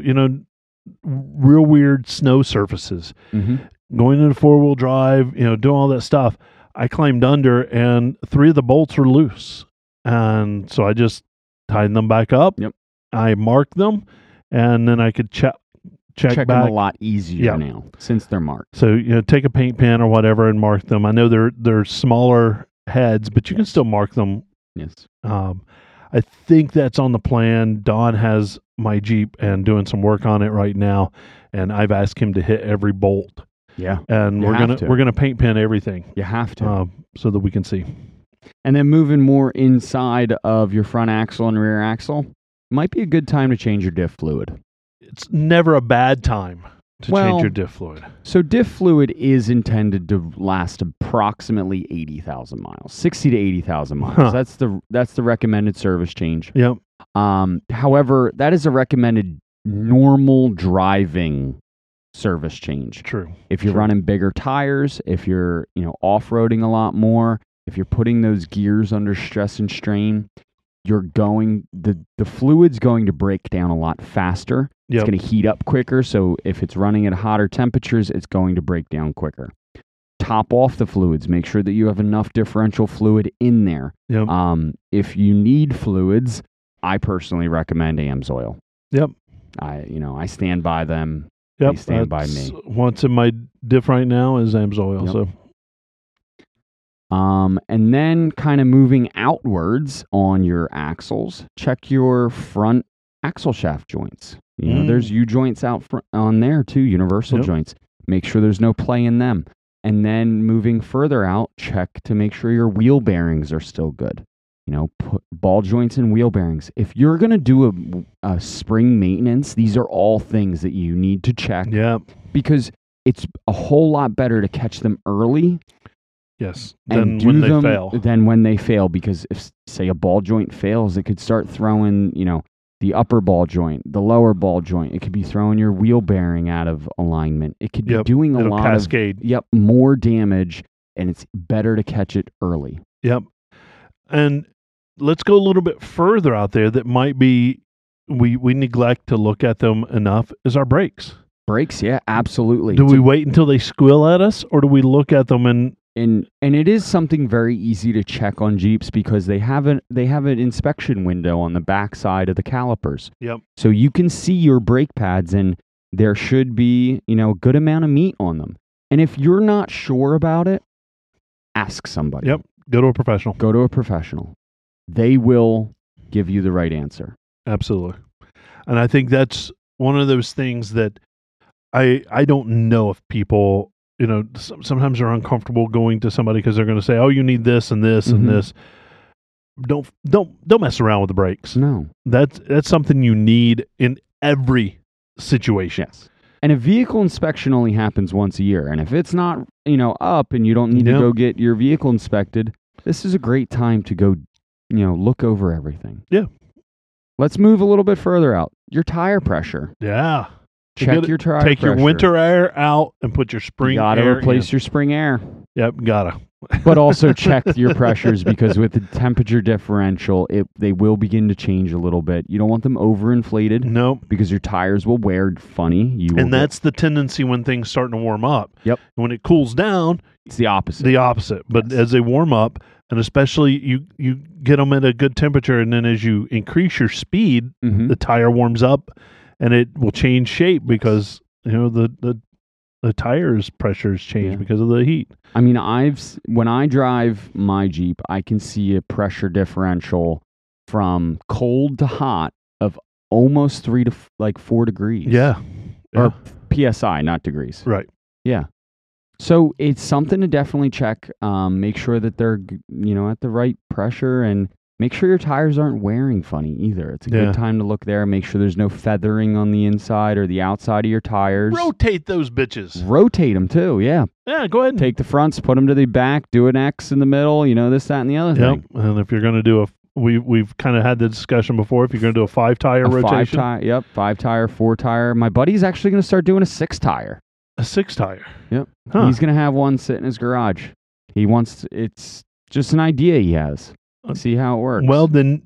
real weird snow surfaces. Mm-hmm. Going into four-wheel drive, doing all that stuff. I climbed under, and 3 of the bolts were loose. And so I just tightened them back up. Yep. I marked them, and then I could check back. Them a lot easier now since they're marked. So, take a paint pen or whatever and mark them. I know they're smaller heads, but you can still mark them. Yes. I think that's on the plan. Don has my Jeep and doing some work on it right now, and I've asked him to hit every bolt. Yeah, and we're gonna paint pen everything. You have to, so that we can see. And then moving more inside of your front axle and rear axle, might be a good time to change your diff fluid. It's never a bad time to change your diff fluid. So diff fluid is intended to last approximately 80,000 miles, 60 to 80,000 miles. Huh. That's the recommended service change. Yep. However, that is a recommended normal driving service change. True. If you're running bigger tires, if you're, off-roading a lot more, if you're putting those gears under stress and strain, the fluid's going to break down a lot faster. Yep. It's going to heat up quicker. So if it's running at hotter temperatures, it's going to break down quicker. Top off the fluids. Make sure that you have enough differential fluid in there. Yep. If you need fluids, I personally recommend AMSOIL. Yep. I stand by them. Yep, they stand by me. What's in my diff right now is AMSOIL. Yep. So, and then kind of moving outwards on your axles, check your front axle shaft joints. There's U-joints out on there too, universal joints. Make sure there's no play in them. And then moving further out, check to make sure your wheel bearings are still good. Put ball joints and wheel bearings. If you're going to do a spring maintenance, these are all things that you need to check. Yeah. Because it's a whole lot better to catch them early. Yes. Than when they fail. Than when they fail. Because if, say, a ball joint fails, it could start throwing, the upper ball joint, the lower ball joint. It could be throwing your wheel bearing out of alignment. It could be doing a It'll lot cascade. of more damage, and it's better to catch it early. Yep. And let's go a little bit further out there that might be we neglect to look at them enough is our brakes. Brakes, yeah, absolutely. Do we wait until they squeal at us, or do we look at them and it is something very easy to check on Jeeps because they have an inspection window on the back side of the calipers. Yep. So you can see your brake pads, and there should be, a good amount of meat on them. And if you're not sure about it, ask somebody. Yep. Go to a professional. Go to a professional. They will give you the right answer. Absolutely. And I think that's one of those things that I don't know if people, sometimes are uncomfortable going to somebody because they're going to say, "Oh, you need this and this and this." Don't mess around with the brakes. No. That's something you need in every situation. Yes. And a vehicle inspection only happens once a year. And if it's not, up and you don't need to go get your vehicle inspected, this is a great time to go, look over everything. Yeah. Let's move a little bit further out. Your tire pressure. Yeah. Check your tire Take pressure. your winter air out and put your spring air in. You gotta replace your spring air. Yep, gotta. But also check your pressures because with the temperature differential, they will begin to change a little bit. You don't want them overinflated. Nope. Because your tires will wear funny. That's the tendency when things starting to warm up. Yep. When it cools down, it's the opposite. But as they warm up, and especially you get them at a good temperature, and then as you increase your speed, the tire warms up, and it will change shape because the tires pressures change because of the heat. I mean, when I drive my Jeep, I can see a pressure differential from cold to hot of almost 3 to 4 degrees. Yeah. Or PSI, not degrees. Right. Yeah. So it's something to definitely check. Make sure that they're, at the right pressure, and make sure your tires aren't wearing funny either. It's a good time to look there. Make sure there's no feathering on the inside or the outside of your tires. Rotate those bitches. Rotate them too, yeah. Yeah, go ahead. Take the fronts, put them to the back, do an X in the middle, this, that, and the other thing. And if you're going to do we've kind of had the discussion before, if you're going to do a 5-tire rotation. 5-tire, 4-tire. My buddy's actually going to start doing a 6-tire. A 6-tire? Yep. Huh. He's going to have one sit in his garage. It's just an idea he has. See how it works. Well, then,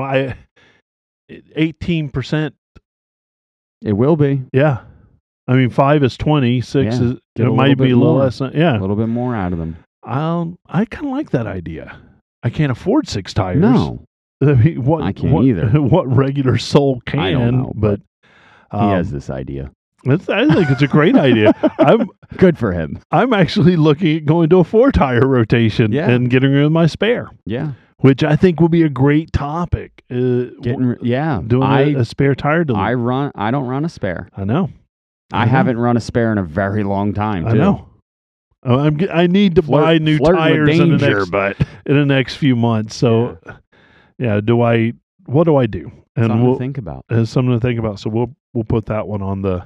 18%. It will be. Yeah. I mean, 5 is 20, 6 is, it might be a little less. Yeah. A little bit more out of them. I kind of like that idea. I can't afford 6 tires. No. I mean, I can't either. What regular soul can? I don't know, but he has this idea. I think it's a great idea. Good for him. I'm actually looking at going to a 4-tire rotation and getting rid of my spare. Yeah. Which I think will be a great topic. Doing a spare tire delivery. I don't run a spare. I know. I haven't run a spare in a very long time, too. I know. I need to buy new tires in the next few months. So, what do I do? And something to think about. It's something to think about. So we'll put that one on the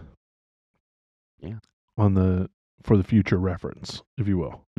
for the future reference, if you will.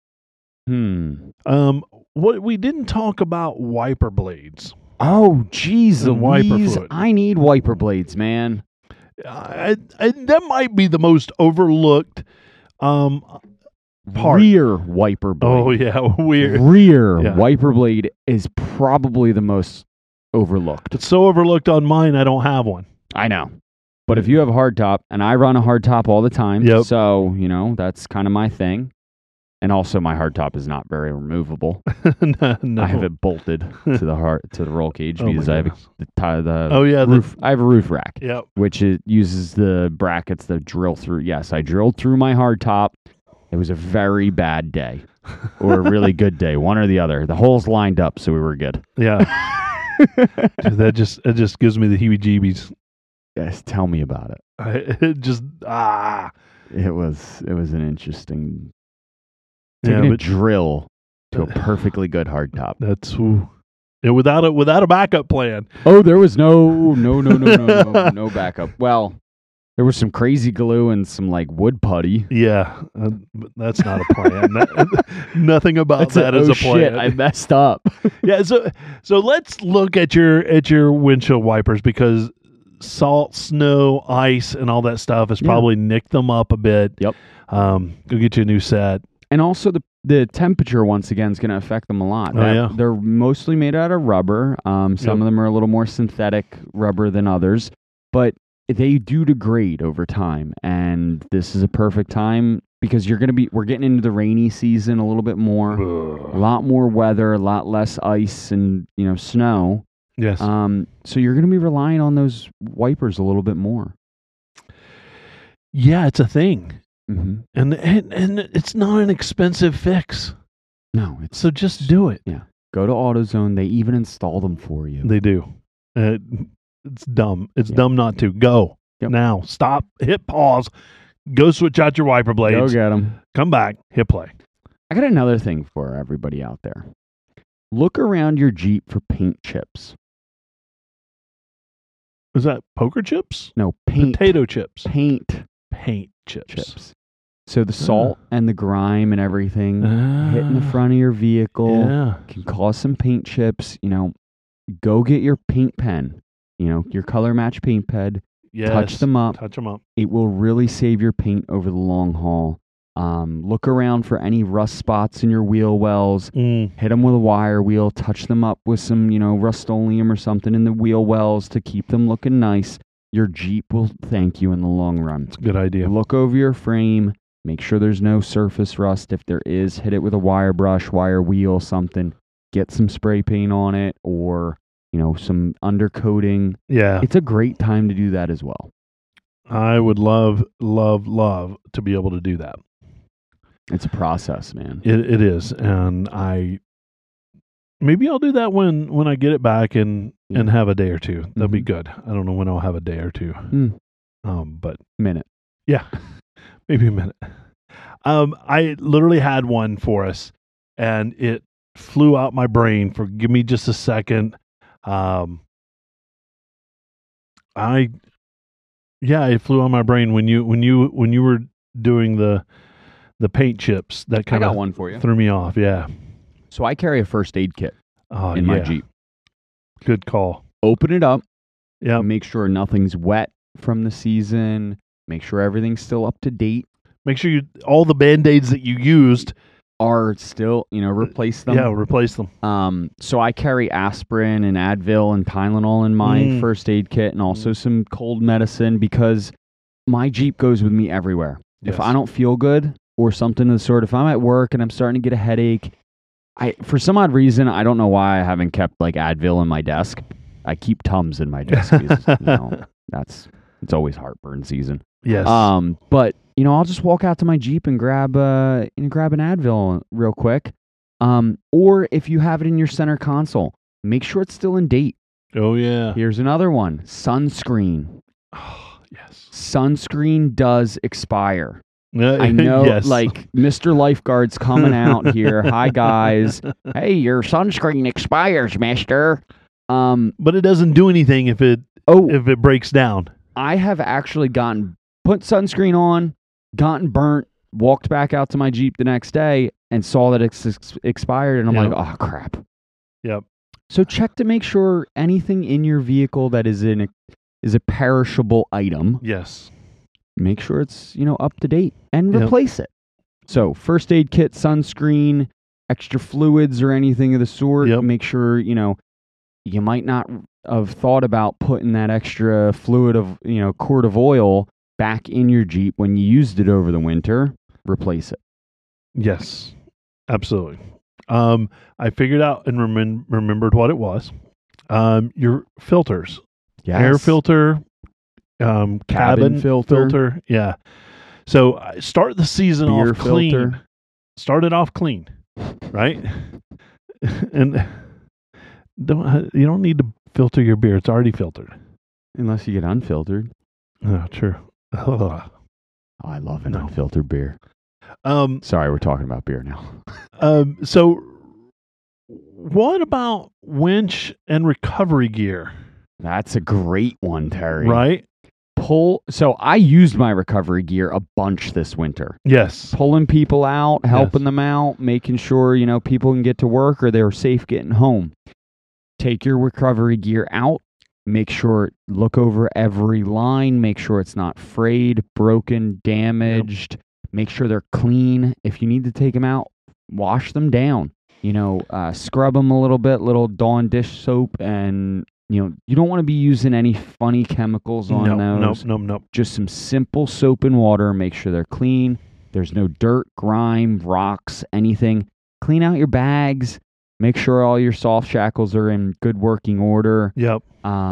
What we didn't talk about wiper blades. Oh, geez, and wiper fluid. I need wiper blades, man. That might be the most overlooked part. Rear wiper blade. Oh yeah, rear wiper blade is probably the most overlooked. It's so overlooked on mine. I don't have one. I know. But if you have a hardtop, and I run a hardtop all the time, so, that's kind of my thing. And also my hardtop is not very removable. No. I have it bolted to the roll cage because I have roof. I have a roof rack, which uses the brackets that drill through. Yes, I drilled through my hardtop. It was a very bad day or a really good day, one or the other. The holes lined up, so we were good. Yeah. It just gives me the heebie-jeebies. Yes, tell me about it. It was an interesting taking a drill to a perfectly good hardtop. That's without a backup plan. Oh, there was no backup. Well, There was some crazy glue and some like wood putty. Yeah, but that's not a plan. Nothing about that is a plan. Shit, I messed up. Yeah, so let's look at your windshield wipers, because salt, snow, ice, and all that stuff has probably nicked them up a bit. Yep. Go get you a new set. And also the temperature once again is going to affect them a lot. Yeah. They're mostly made out of rubber. Some of them are a little more synthetic rubber than others, but they do degrade over time. And this is a perfect time because we're getting into the rainy season a little bit more, a lot more weather, a lot less ice and snow. Yes. So you're going to be relying on those wipers a little bit more. Yeah, it's a thing. Mm-hmm. And it's not an expensive fix. No. So just do it. Yeah. Go to AutoZone. They even install them for you. They do. It's dumb. It's dumb not to. Go. Yep. Now. Stop. Hit pause. Go switch out your wiper blades. Go get them. Come back. Hit play. I got another thing for everybody out there. Look around your Jeep for paint chips. Is that poker chips? No, paint. Potato chips. Paint chips. So the salt and the grime and everything hitting the front of your vehicle can cause some paint chips. Go get your paint pen. Your color match paint pen. Yes. Touch them up. It will really save your paint over the long haul. Look around for any rust spots in your wheel wells. Hit them with a wire wheel. Touch them up with some, Rust-Oleum or something in the wheel wells to keep them looking nice. Your Jeep will thank you in the long run. It's a good idea. Look over your frame. Make sure there's no surface rust. If there is, hit it with a wire brush, wire wheel, something. Get some spray paint on it or, some undercoating. Yeah. It's a great time to do that as well. I would love to be able to do that. It's a process, man. It is. And maybe I'll do that when I get it back and have a day or two. That'll be good. I don't know when I'll have a day or two. But minute. Yeah. Maybe a minute. I literally had one for us and it flew out my brain for give me just a second. It flew on my brain when you were doing the paint chips. That kind I of got one for you. Threw me off. Yeah. So I carry a first aid kit in my Jeep. Good call. Open it up. Yeah. Make sure nothing's wet from the season. Make sure everything's still up to date. Make sure all the Band-Aids that you used are still, replace them. Yeah, replace them. So I carry aspirin and Advil and Tylenol in my first aid kit and also some cold medicine because my Jeep goes with me everywhere. Yes. If I don't feel good or something of the sort, if I'm at work and I'm starting to get a headache, for some odd reason, I don't know why I haven't kept like Advil in my desk. I keep Tums in my desk. It's always heartburn season. Yes. But I'll just walk out to my Jeep and grab an Advil real quick. Or if you have it in your center console, make sure it's still in date. Oh yeah. Here's another one: sunscreen. Oh yes. Sunscreen does expire. I know, yes. like Mr. Lifeguard's coming out here. Hi guys. Hey, your sunscreen expires, mister. But it doesn't do anything if it breaks down. I have actually put sunscreen on, gotten burnt, walked back out to my Jeep the next day and saw that it's expired. And I'm like, oh, crap. Yep. So check to make sure anything in your vehicle that is a perishable item. Yes. Make sure it's, up to date and replace it. So first aid kit, sunscreen, extra fluids or anything of the sort. Yep. Make sure, you might not have thought about putting that extra fluid of, quart of oil back in your Jeep when you used it over the winter. Replace it. Yes, absolutely. I figured out and remembered what it was. Your filters. Yes. Air filter, cabin filter. Yeah. So start the season Beer off clean. filter. Start it off clean, right? And you don't need to filter your beer. It's already filtered. Unless you get unfiltered. Oh, true. Oh, I love an unfiltered beer. Sorry, we're talking about beer now. So what about winch and recovery gear? That's a great one, Terry. Right? So I used my recovery gear a bunch this winter. Yes. Pulling people out, helping Yes. them out, making sure, people can get to work or they're safe getting home. Take your recovery gear out. Make sure, look over every line. Make sure it's not frayed, broken, damaged. Make sure they're clean. If you need to take them out, wash them down. Scrub them a little bit, little Dawn dish soap, and you don't want to be using any funny chemicals on those. Nope. Just some simple soap and water. Make sure they're clean. There's no dirt, grime, rocks, anything. Clean out your bags. Make sure all your soft shackles are in good working order. Yep.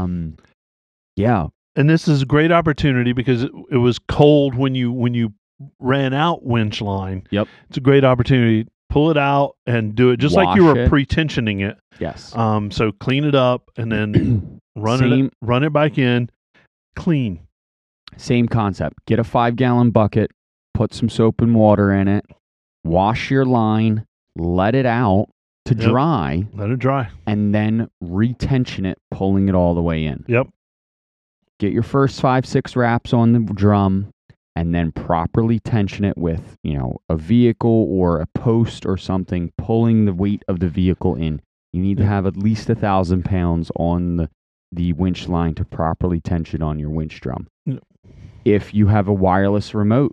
Yeah. And this is a great opportunity because it was cold when you ran out winch line. Yep. It's a great opportunity. Pull it out and do it just like you Wash were it. pre-tensioning it. Yes. So clean it up and then run it back in. Clean. Same concept. Get a 5-gallon bucket, put some soap and water in it, wash your line, let it out to dry, Let it dry. and then retension it, pulling it all the way in. Yep. Get your first 5-6 wraps on the drum, and then properly tension it with, a vehicle or a post or something, pulling the weight of the vehicle in. You need to have at least 1,000 pounds on the winch line to properly tension on your winch drum. Yep. If you have a wireless remote,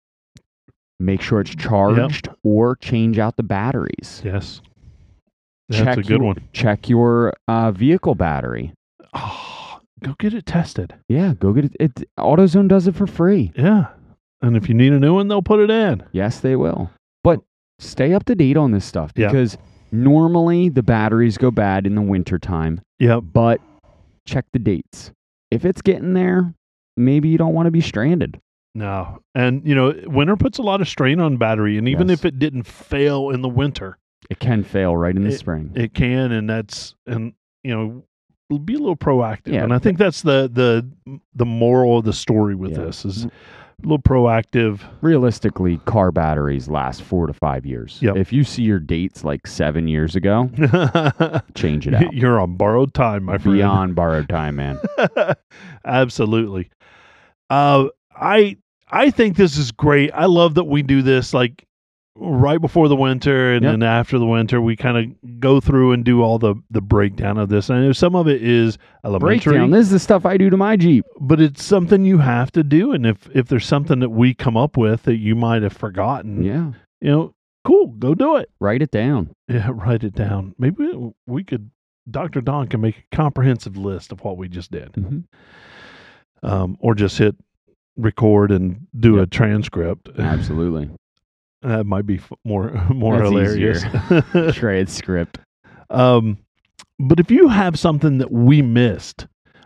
make sure it's charged or change out the batteries. Yes. That's a good one. Check your vehicle battery. Oh, go get it tested. Yeah, go get it. AutoZone does it for free. Yeah. And if you need a new one, they'll put it in. Yes, they will. But stay up to date on this stuff Yeah. because normally the batteries go bad in the wintertime, Yep. but check the dates. If it's getting there, maybe you don't want to be stranded. No. And, winter puts a lot of strain on battery. And even Yes. if it didn't fail in the winter, It can fail right in the spring. it can. And be a little proactive. Yeah. And I think that's the moral of the story with this is a little proactive. Realistically, car batteries last 4 to 5 years. Yep. If you see your dates like 7 years ago, change it out. You're on borrowed time, my friend. Beyond borrowed time, man. Absolutely. I think this is great. I love that we do this like right before the winter and then after the winter we kind of go through and do all the breakdown of this. I know some of it is elementary. Breakdown. This is the stuff I do to my Jeep. But it's something you have to do, and if there's something that we come up with that you might have forgotten, cool, go do it. Write it down. Yeah, write it down. Maybe we could, Dr. Don can make a comprehensive list of what we just did. Mm-hmm. Or just hit record and do a transcript. Absolutely. That might be more That's hilarious. Transcript. But if you have something that we missed,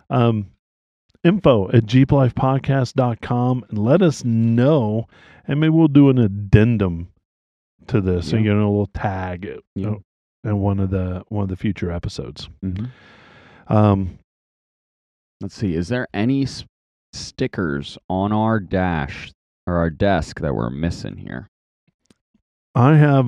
info@jeeplifepodcast.com and let us know, and maybe we'll do an addendum to this. So, a little tag in one of the future episodes. Mm-hmm. Let's see. Is there any stickers on our dash or our desk that we're missing here? I have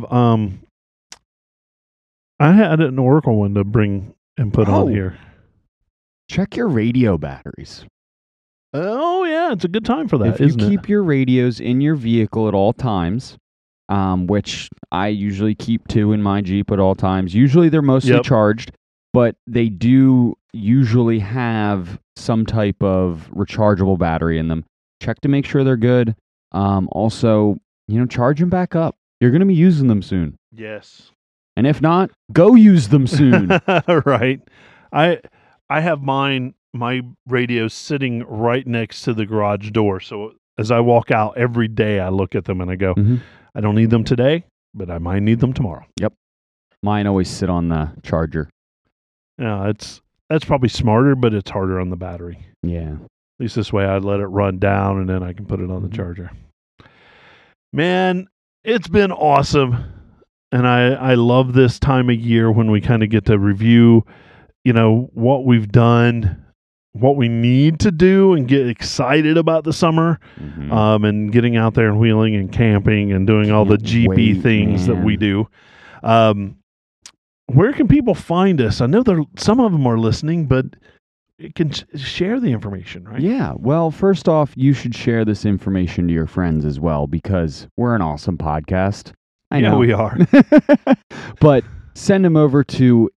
I had an Oracle one to bring and put on here. Check your radio batteries. Oh yeah, it's a good time for that. If you keep your radios in your vehicle at all times, which I usually keep 2 in my Jeep at all times. Usually they're mostly charged, but they do usually have some type of rechargeable battery in them. Check to make sure they're good. Also, charge them back up. You're going to be using them soon. Yes. And if not, go use them soon. Right. I have my radio sitting right next to the garage door. So as I walk out every day, I look at them and I go, I don't need them today, but I might need them tomorrow. Yep. Mine always sit on the charger. Yeah, that's probably smarter, but it's harder on the battery. Yeah. At least this way I'd let it run down and then I can put it on the charger. Man, it's been awesome. And I love this time of year when we kind of get to review, what we've done, what we need to do, and get excited about the summer, and getting out there and wheeling and camping and doing all the GP things that we do. Where can people find us? I know some of them are listening, but can share the information, right? Yeah. Well, first off, you should share this information to your friends as well because we're an awesome podcast. I know we are. But send them over to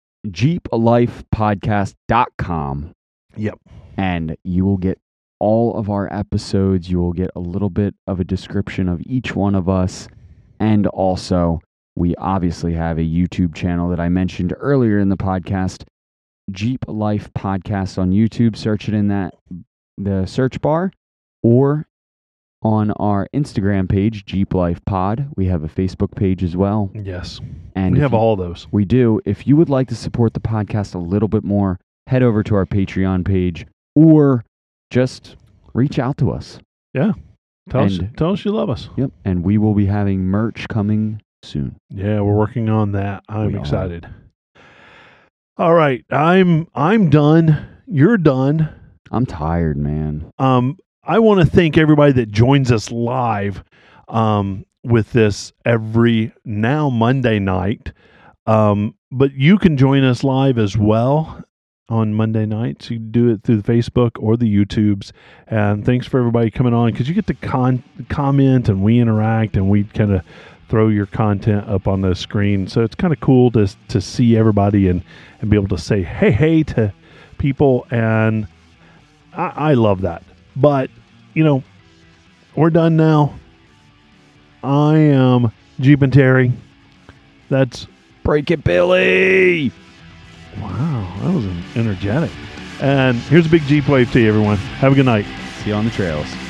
jeeplifepodcast.com. Yep. And you will get all of our episodes. You will get a little bit of a description of each one of us. And also, we obviously have a YouTube channel that I mentioned earlier in the podcast, Jeep Life Podcast on YouTube. Search it in the search bar, or on our Instagram page, Jeep Life Pod. We have a Facebook page as well. Yes. And we have all those. We do. If you would like to support the podcast a little bit more, head over to our Patreon page or just reach out to us. Yeah. Tell us you love us. Yep. And we will be having merch coming soon. Yeah, we're working on that. I'm excited. All right. I'm done. You're done. I'm tired, man. I want to thank everybody that joins us live with this every now Monday night. But you can join us live as well on Monday nights. You can do it through the Facebook or the YouTubes. And thanks for everybody coming on because you get to comment and we interact and we kind of throw your content up on the screen. So it's kind of cool to see everybody and be able to say hey to people. And I love that. But, we're done now. I am Jeep and Terry. That's Break It Billy. Wow, that was energetic. And here's a big Jeep wave to you, everyone. Have a good night. See you on the trails.